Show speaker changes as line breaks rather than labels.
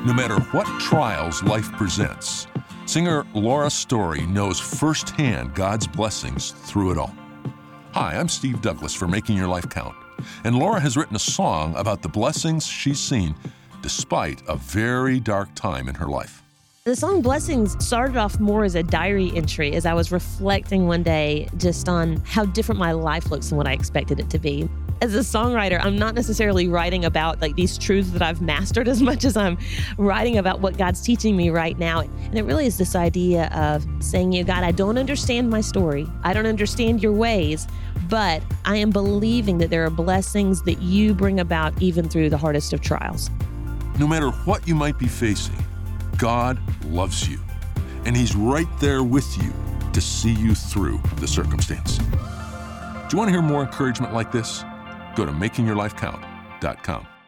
No matter what trials life presents, singer Laura Story knows firsthand God's blessings through it all. Hi, I'm Steve Douglas for Making Your Life Count, and Laura has written a song about the blessings she's seen despite a very dark time in her life.
The song Blessings started off more as a diary entry as I was reflecting one day just on how different my life looks than what I expected it to be. As a songwriter, I'm not necessarily writing about these truths that I've mastered as much as I'm writing about what God's teaching me right now. And it really is this idea of saying, God, I don't understand my story. I don't understand your ways, but I am believing that there are blessings that you bring about even through the hardest of trials.
No matter what you might be facing, God loves you, and He's right there with you to see you through the circumstance. Do you want to hear more encouragement like this? Go to makingyourlifecount.com.